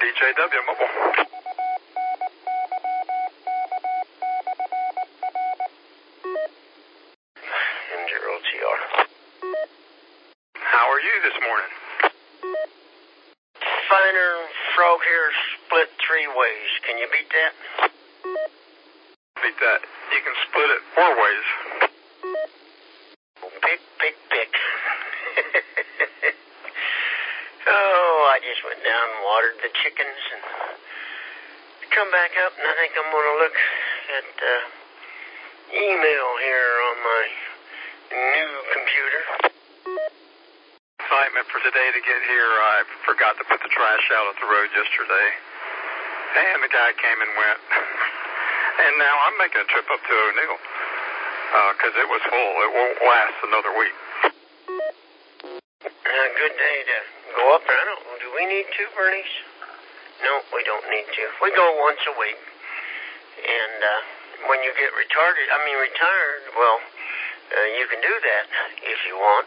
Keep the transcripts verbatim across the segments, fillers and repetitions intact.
D J W Mobile. M zero T R. How are you this morning? Finer frog hair split three ways. Can you beat that? Beat that. You can split it four ways. Pick, pick, pick. Oh, I just went down and watered the chickens and come back up, and I think I'm going to look at uh, email here on my new computer. Excitement for today to get here. I forgot to put the trash out at the road yesterday, and the guy came and went. And now I'm making a trip up to O'Neill because uh, it was full. It won't last another week. A good day to go up there. I don't know. Do we need to, Bernice? No, we don't need to. We go once a week. And uh, when you get retarded, I mean retired, well, uh, you can do that if you want.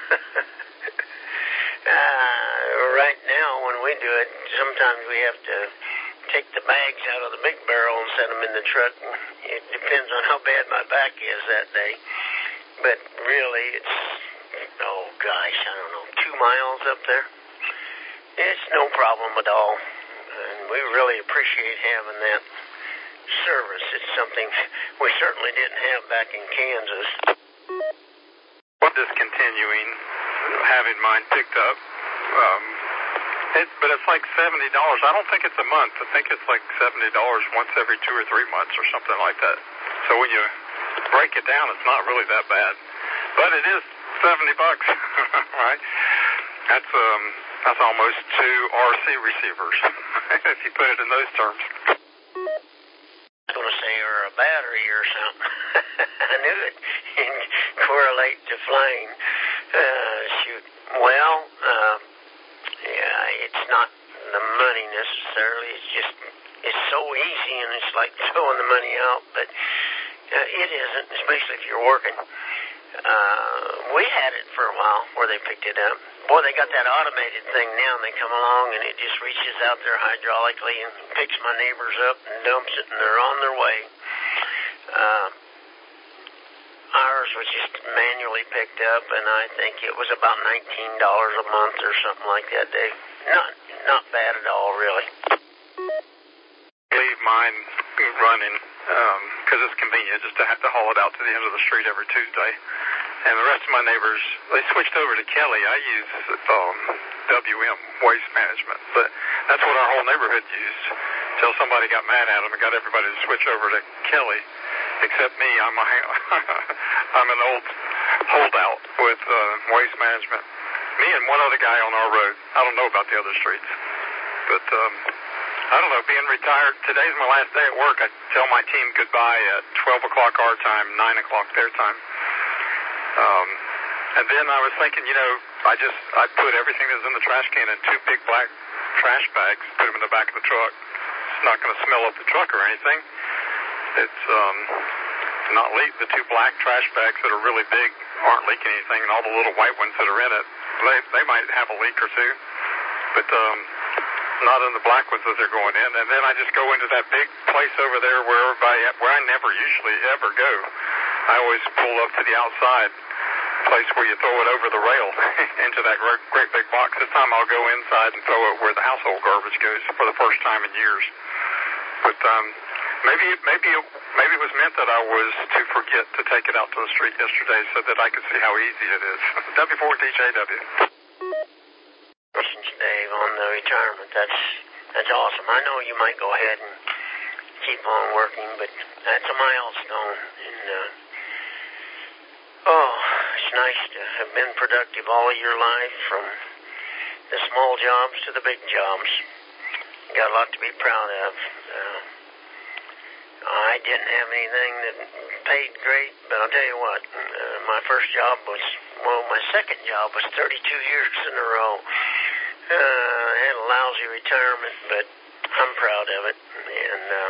uh, right now, when we do it, sometimes we have to take the bags out of the big barrel and set them in the truck. It depends on how bad my back is that day. But really, it's, oh gosh, I don't know, two miles up there. It's no problem at all. And we really appreciate having that service. It's something we certainly didn't have back in Kansas. We're discontinuing having mine picked up. Um, it, but it's like seventy dollars. I don't think it's a month. I think it's like seventy dollars once every two or three months or something like that. So when you break it down, it's not really that bad. But it is seventy bucks, right? That's um that's almost two R C receivers, if you put it in those terms. I was going to say, or a battery or something. I knew it. Correlate to flying. Uh, shoot. Well, uh, yeah, it's not the money necessarily. It's just, it's so easy, and it's like throwing the money out. But uh, it isn't, especially if you're working. Uh, we had it for a while where they picked it up. Boy, they got that automated thing now, and they come along, and it just reaches out there hydraulically and picks my neighbors up and dumps it, and they're on their way. Uh, ours was just manually picked up, and I think it was about nineteen dollars a month or something like that, Dave. Not, not bad at all, really. Leave mine running because um, it's convenient just to have to haul it out to the end of the street every Tuesday. And the rest of my neighbors, they switched over to Kelly. I use um, W M, Waste Management, but that's what our whole neighborhood used until somebody got mad at them and got everybody to switch over to Kelly, except me. I'm a, I'm an old holdout with uh, Waste Management. Me and one other guy on our road. I don't know about the other streets, but um, I don't know. Being retired, today's my last day at work. I tell my team goodbye at twelve o'clock our time, nine o'clock their time. Um, and then I was thinking, you know, I just, I put everything that's in the trash can in two big black trash bags, put them in the back of the truck. It's not going to smell up the truck or anything. It's um, not leak. The two black trash bags that are really big aren't leaking anything, and all the little white ones that are in it, they, they might have a leak or two, but um, not in the black ones as they're going in. And then I just go into that big place over there where everybody, where I never usually ever go. I always pull up to the outside place where you throw it over the rail into that great, great big box. This time I'll go inside and throw it where the household garbage goes for the first time in years. But um, maybe maybe it, maybe it was meant that I was to forget to take it out to the street yesterday so that I could see how easy it is. W four D J W. Questions, Dave, on the retirement. That's that's awesome. I know you might go ahead and keep on working, but that's a milestone. And uh, oh, it's nice to have been productive all of your life, from the small jobs to the big jobs. You got a lot to be proud of. Uh, I didn't have anything that paid great, but I'll tell you what, uh, my first job was, well, my second job was thirty-two years in a row. Uh, I had a lousy retirement, but I'm proud of it. And uh,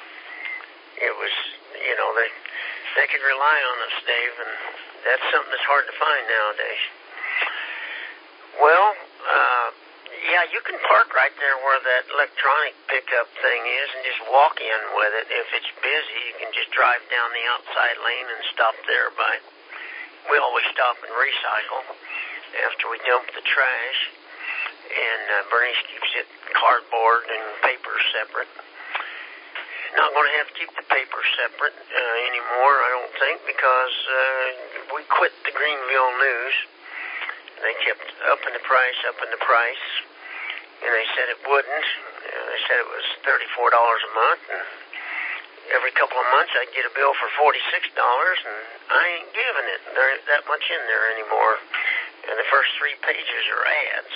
it was, you know, they, they could rely on us, Dave, and that's something that's hard to find nowadays. Well, uh, yeah, Yeah, you can park right there where that electronic pickup thing is and just walk in with it. If it's busy, you can just drive down the outside lane and stop there by... We always stop and recycle after we dump the trash. And uh, Bernice keeps it cardboard and paper separate. Not going to have to keep the paper separate uh, anymore, I don't think, because uh, we quit the Greenville News. They kept upping the price, upping the price, and they said it wouldn't. Uh, they said it was thirty-four dollars a month, and every couple of months I'd get a bill for forty-six dollars, and I ain't giving it. There ain't that much in there anymore, and the first three pages are ads.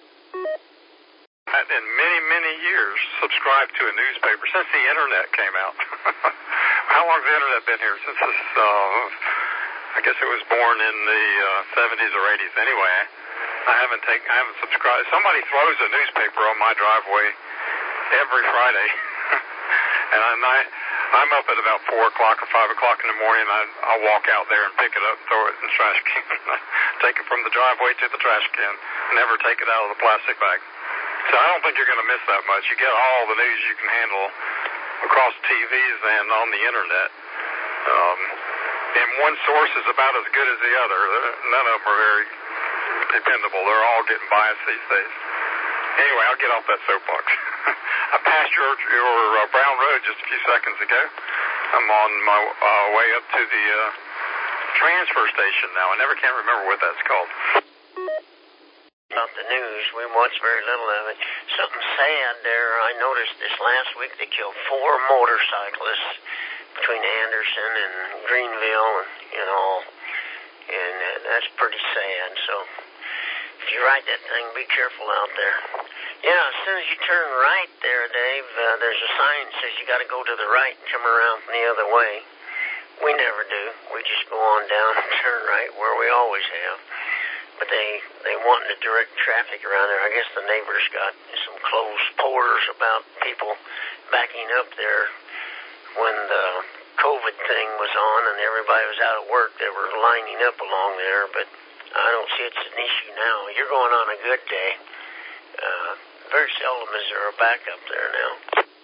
In many, many years, subscribed to a newspaper since the internet came out. How long has the internet been here? Since this, uh, I guess it was born in the uh, seventies or eighties. Anyway, I haven't taken, I haven't subscribed. Somebody throws a newspaper on my driveway every Friday, and I, I'm up at about four o'clock or five o'clock in the morning. I, I'll walk out there and pick it up and throw it in the trash can. Take it from the driveway to the trash can. Never take it out of the plastic bag. So I don't think you're going to miss that much. You get all the news you can handle across T Vs and on the internet. Um, and one source is about as good as the other. None of them are very dependable. They're all getting biased these days. Anyway, I'll get off that soapbox. I passed your, your uh, Brown Road just a few seconds ago. I'm on my uh, way up to the uh, transfer station now. I never can remember what that's called. About the news, we watch very little of it. Something sad there, I noticed this last week they killed four motorcyclists between Anderson and Greenville and, and all, and uh, that's pretty sad. So if you ride that thing, be careful out there. Yeah, as soon as you turn right there, Dave, uh, there's a sign that says you got to go to the right and come around from the other way. We never do. We just go on down and turn right where we always have. But they, they wanting to direct traffic around there. I guess the neighbors got some closed pores about people backing up there when the COVID thing was on and everybody was out of work. They were lining up along there, but I don't see it's an issue now. You're going on a good day. Uh, very seldom is there a backup there now.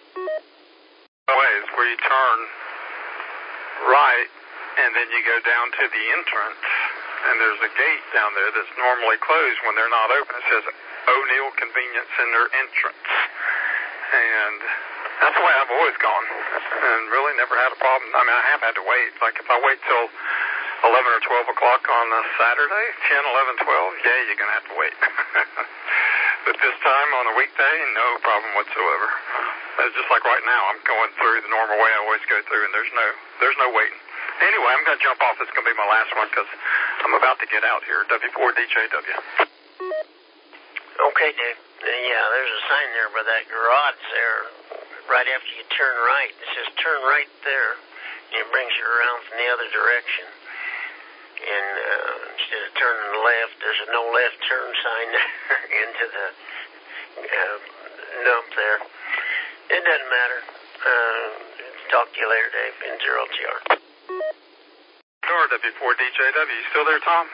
Ways where you turn right and then you go down to the entrance. And there's a gate down there that's normally closed when they're not open. It says O'Neill Convenience Center entrance. And that's the way I've always gone. And really never had a problem. I mean, I have had to wait. Like if I wait till eleven or twelve o'clock on a Saturday, ten, eleven, twelve, yeah, you're going to have to wait. But this time on a weekday, no problem whatsoever. It's just like right now. I'm going through the normal way I always go through, and there's no, there's no waiting. Anyway, I'm going to jump off. It's going to be my last one because I'm about to get out here. W four D J W. Okay, Dave. Uh, yeah, there's a sign there by that garage there right after you turn right. It says turn right there. And it brings you around from the other direction. And uh, instead of turning left, there's a no left turn sign there into the uh, dump there. It doesn't matter. Uh, talk to you later, Dave, in zero T R. W four D J W, you still there, Tom?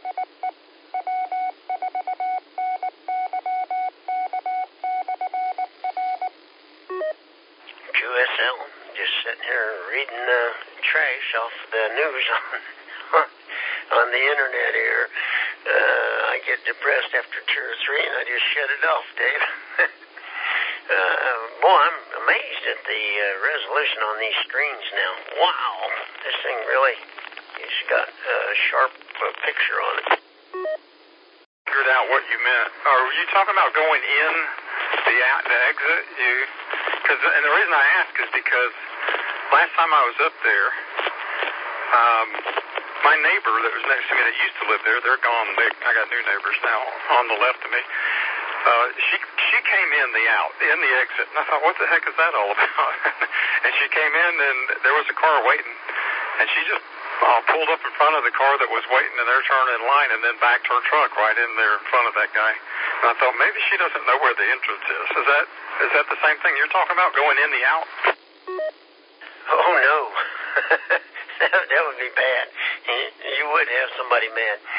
Q S L, just sitting here reading uh, trash off the news on on the internet here. Uh, I get depressed after two or three, and I just shut it off, Dave. uh, boy, I'm amazed at the uh, resolution on these screens now. Wow, this thing really... It's got a sharp uh, picture on it. Figured out what you meant. Are you talking about going in the, the exit? You, cause, and the reason I ask is because last time I was up there, um, my neighbor that was next to me that used to live there, they're gone. They, I got new neighbors now on the left of me. Uh, she she came in the out, in the exit, and I thought, what the heck is that all about? And she came in, and there was a car waiting, and she just Uh, pulled up in front of the car that was waiting in their turn in line and then backed her truck right in there in front of that guy. And I thought, maybe she doesn't know where the entrance is. Is that is that the same thing you're talking about, going in the out? Oh, no. that, that would be bad. You would have somebody mad.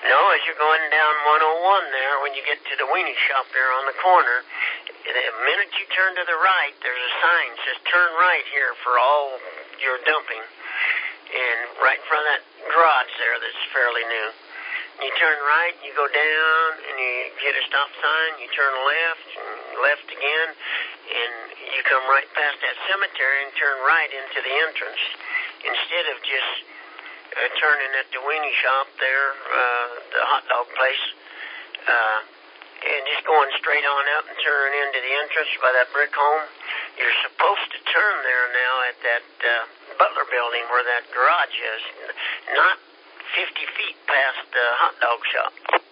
No, as you're going down one oh one there, when you get to the weenie shop there on the corner, the minute you turn to the right, there's a sign that says turn right here for all your dumping. And right in front of that garage there that's fairly new. You turn right, you go down, and you hit a stop sign, you turn left, and left again, and you come right past that cemetery and turn right into the entrance. Instead of just uh, turning at the weenie shop there, uh, the hot dog place, uh, and just going straight on up and turning into the entrance by that brick home, you're supposed to turn there now at that uh, Butler building where that garage is, not fifty feet past the hot dog shop.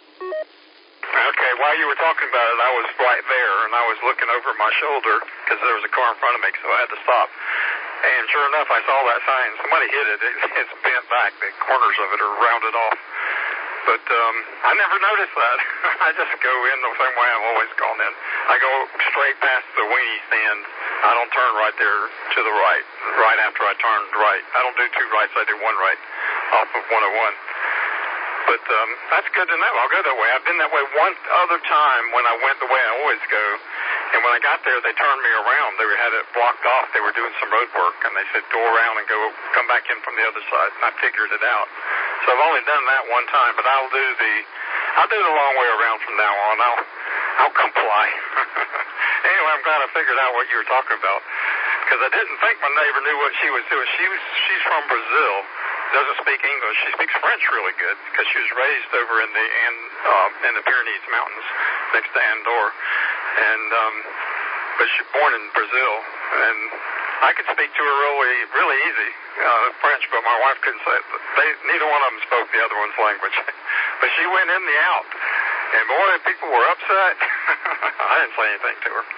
Okay, while you were talking about it, I was right there, and I was looking over my shoulder because there was a car in front of me, so I had to stop. And sure enough, I saw that sign. Somebody hit it. it it's bent back. The corners of it are rounded off. But um, I never noticed that. I just go in the same way I've always gone in. I go straight past the weenie stand. I don't turn right there to the right, right after I turn right. I don't do two rights. I do one right off of one oh one. But um, that's good to know. I'll go that way. I've been that way one other time when I went the way I always go. And when I got there, they turned me around. They had it blocked off. They were doing some road work, and they said, go around and go, come back in from the other side. And I figured it out. So I've only done that one time, but I'll do the, I'll do the long way around from now on. I'll, I'll comply. Anyway, I'm glad I figured out what you were talking about, because I didn't think my neighbor knew what she was doing. She was, she's from Brazil. Doesn't speak English. She speaks French really good because she was raised over in the and uh, in the Pyrenees Mountains next to Andorra, and um, but she's born in Brazil, and I could speak to her really really easy uh, French, but my wife couldn't say it. They neither one of them spoke the other one's language, but she went in the out, and boy, people were upset. I didn't say anything to her.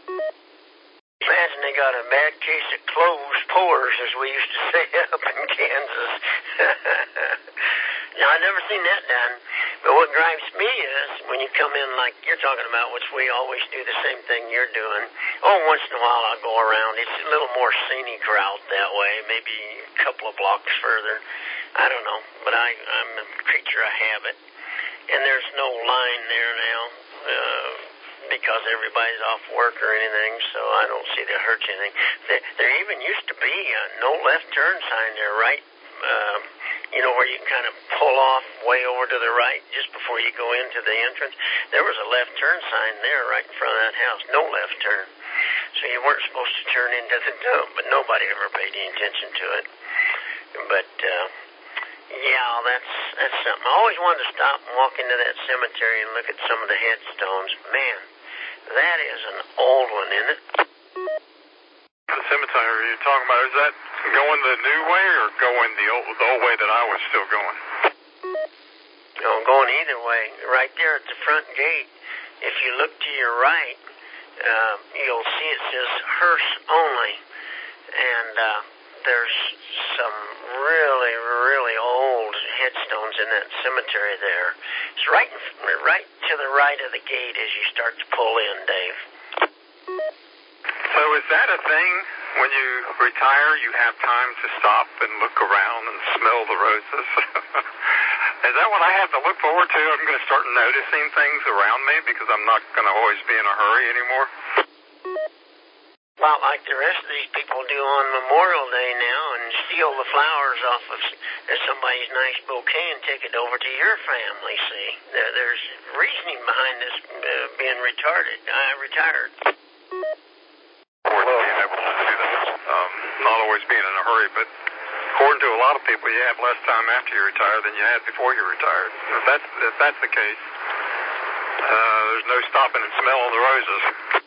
Imagine they got a bad case of closed pores, as we used to say up in Kansas. Now, I've never seen that done. But what drives me is when you come in like you're talking about, which we always do the same thing you're doing. Oh, once in a while I'll go around. It's a little more scenic route that way, maybe a couple of blocks further. I don't know. But I, I'm a creature of habit. And there's no line there now. Uh... because everybody's off work or anything, so I don't see that hurts anything. There, there even used to be a no left turn sign there, right? Um, you know, where you kind of pull off way over to the right just before you go into the entrance. There was a left turn sign there right in front of that house, no left turn. So you weren't supposed to turn into the dump, but nobody ever paid any attention to it. But, uh, yeah, that's that's something. I always wanted to stop and walk into that cemetery and look at some of the headstones. Man, that is an old one, isn't it? The cemetery you're talking about, is that going the new way or going the old, the old way that I was still going? No, going either way. Right there at the front gate, if you look to your right, uh, you'll see it says hearse only. And uh, there's some really, really old headstones in that cemetery there. It's right, in, right to the right of the gate as you start to pull in, Dave. So is that a thing? When you retire, you have time to stop and look around and smell the roses? Is that what I have to look forward to? I'm going to start noticing things around me because I'm not going to always be in a hurry anymore? Well, like the rest of these people do on Memorial Day now, and steal the flowers off of somebody's nice bouquet and take it over to your family, see? There, there's reasoning behind this uh, being retarded. I uh, retired. Well, being able to do that, um, not always being in a hurry, but according to a lot of people, you have less time after you retire than you had before you retired. If that's, if that's the case, uh, there's no stopping and smelling the roses.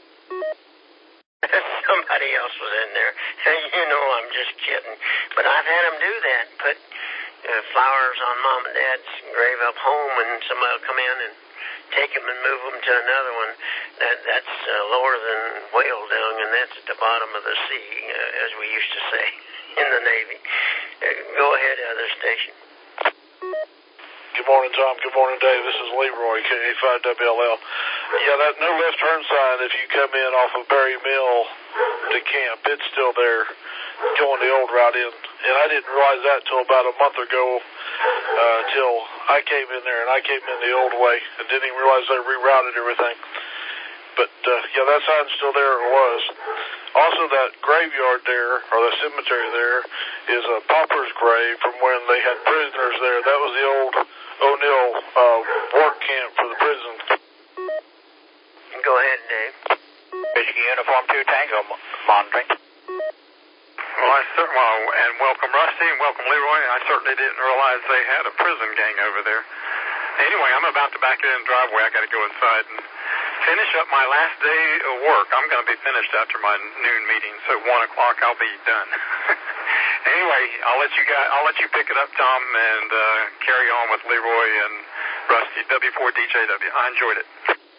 Somebody else was in there. You know, I'm just kidding. But I've had them do that. Put uh, flowers on Mom and Dad's grave up home, and somebody will come in and take them and move them to another one. That That's uh, lower than whale dung, and that's at the bottom of the sea, uh, as we used to say in the Navy. Uh, go ahead, other station. Good morning, Tom. Good morning, Dave. This is Leroy, K A five W L L. Yeah, that no left turn sign, if you come in off of Berry Mill to camp, it's still there. going the old route in. And I didn't realize that until about a month ago, uh, till I came in there and I came in the old way and didn't even realize they rerouted everything. But, uh, yeah, that sign's still there, or was. Also, that graveyard there, or the cemetery there, is a pauper's grave from when they had prisoners there. That was the old O'Neill uh, work camp for the prison. Go ahead, Dave. Michigan Uniform two Tango monitoring. Well, I cer- well, and welcome Rusty and welcome Leroy. I certainly didn't realize they had a prison gang over there. Anyway, I'm about to back in the driveway. I got to go inside and finish up my last day of work. I'm going to be finished after my noon meeting, so one o'clock I'll be done. Anyway, I'll let you guys, I'll let you pick it up, Tom, and uh, carry on with Leroy and Rusty. W four D J W. I enjoyed it.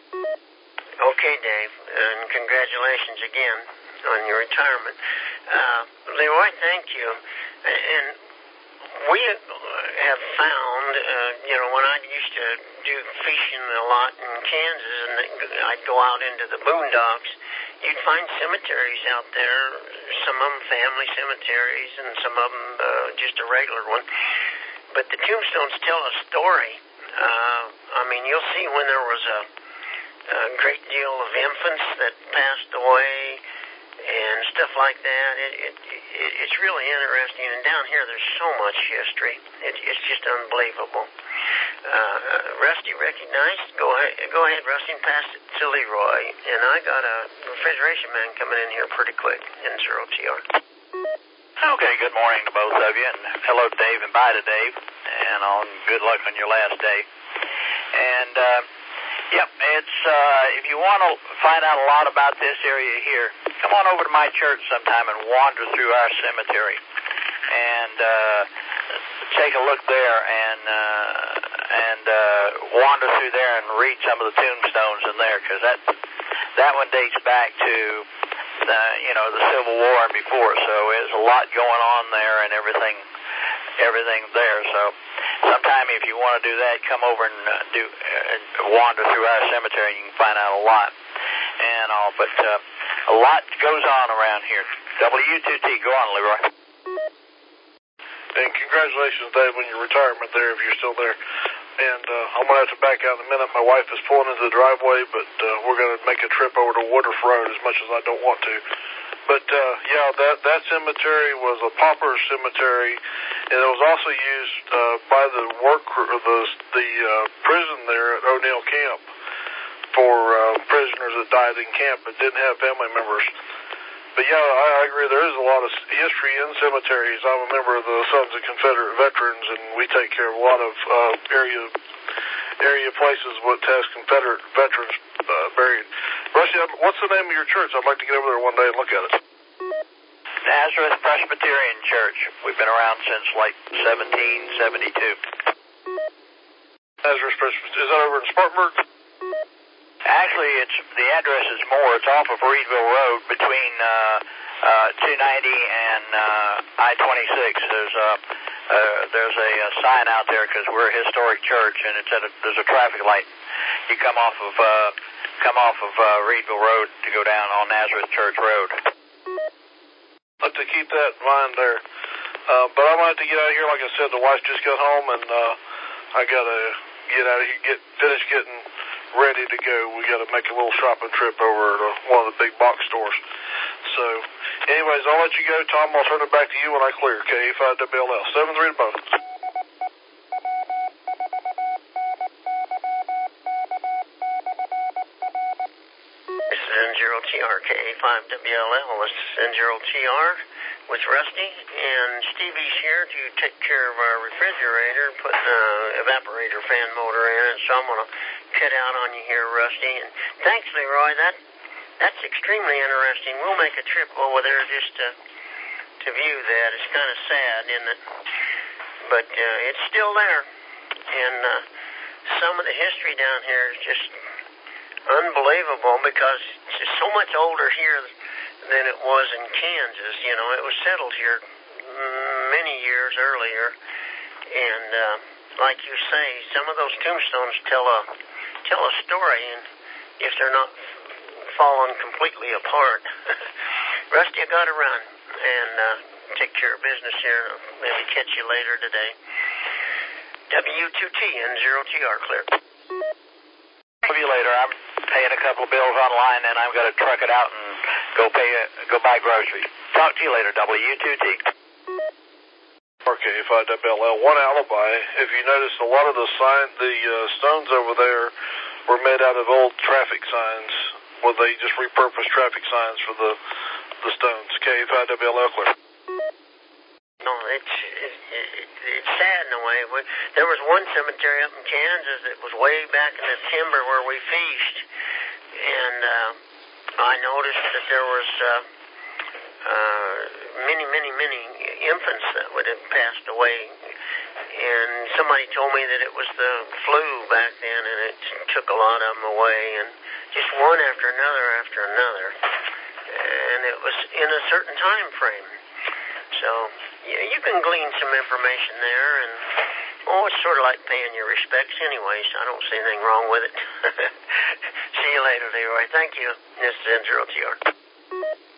Okay, Dave, and congratulations again on your retirement. Uh, Leroy, thank you. And we have found, uh, you know, when I used to do fishing a lot in Kansas, and I'd go out into the boondocks, you'd find cemeteries out there, some of them family cemeteries, and some of them uh, just a regular one. But the tombstones tell a story. Uh, I mean, you'll see when there was a, a great deal of infants that passed away and stuff like that. It, it, it it's really interesting. And down here, there's so much history. It, it's just unbelievable. Uh, Rusty recognized. Go ahead, go ahead, Rusty, and pass it to Leroy. And I got a refrigeration man coming in here pretty quick in zero T R. Okay, good morning to both of you, and hello to Dave and bye to Dave, and on good luck on your last day. And, uh, yep, it's, uh, if you want to find out a lot about this area here, come on over to my church sometime and wander through our cemetery and, uh, take a look there and, uh, and, uh, wander through there and read some of the tombstones in there, because that, that one dates back to, Uh, you know, the Civil War and before, so there's a lot going on there and everything, everything there. So, sometime if you want to do that, come over and uh, do uh, wander through our cemetery. You can find out a lot and all. But uh, a lot goes on around here. W two T, go on, Leroy. And congratulations, Dave, on your retirement there, if you're still there. And uh, I'm going to have to back out in a minute. My wife is pulling into the driveway, but uh, we're going to make a trip over to Woodruff Road as much as I don't want to. But, uh, yeah, that, that cemetery was a pauper cemetery, and it was also used uh, by the work the, the uh, prison there at O'Neill Camp for uh, prisoners that died in camp but didn't have family members. But, yeah, I, I agree. There is a lot of history in cemeteries. I'm a member of the Sons of Confederate Veterans, and we take care of a lot of uh, area area places with has Confederate veterans uh, buried. Rusty, what's the name of your church? I'd like to get over there one day and look at it. Nazareth Presbyterian Church. We've been around since, like, seventeen seventy-two. Nazareth Presbyterian. Is that over in Spartanburg? Actually, it's the address is more. It's off of Reedville Road between uh, uh, two ninety and uh, I twenty-six. There's a uh, there's a, a sign out there because we're a historic church, and it's at a, there's a traffic light. You come off of uh, come off of uh, Reedville Road to go down on Nazareth Church Road. I'd like to keep that in mind there. Uh, but I'm going to have to get out of here. Like I said, the wife just got home, and uh, I got to get out of here, get finish getting ready to go. We got to make a little shopping trip over to one of the big box stores. So, anyways, I'll let you go, Tom. I'll turn it back to you when I clear. K A five W L L. seven three to both. This is N zero T R, K A five W L L. This is N zero T R with Rusty, and Stevie's here to take care of our refrigerator, putting an evaporator fan motor in it, so I'm going to cut out on you here, Rusty. And thanks, Leroy. That That's extremely interesting. We'll make a trip over there just to, to view that. It's kind of sad, isn't it? But uh, it's still there, and uh, some of the history down here is just unbelievable because it's just so much older here than it was in Kansas. You know, it was settled here many years earlier, and uh, like you say, some of those tombstones tell a tell a story, and if they're not fallen completely apart. Rusty, I got to run. and uh, take care of business here. Maybe catch you later today. W two T N zero T R, clear. See you later. I'm paying a couple of bills online, and I'm going to truck it out and go pay, uh, go buy groceries. Talk to you later, W two T. R K five W L L, one alibi. If you notice, a lot of the sign, the uh, stones over there were made out of old traffic signs, where they just repurposed traffic signs for the the stones. K five W L L, clear. No, it's it, it, it's sad in a way. We, there was one cemetery up in Kansas that was way back in the timber where we fished, and uh, I noticed that there was uh, uh, many, many, many infants that would have passed away, and somebody told me that it was the flu back then, and it took a lot of them away, and just one after another after another, and it was in a certain time frame. So yeah, you can glean some information there, and oh, it's sort of like paying your respects anyway, so I don't see anything wrong with it. See you later, Leroy. Thank you. This is N zero T R.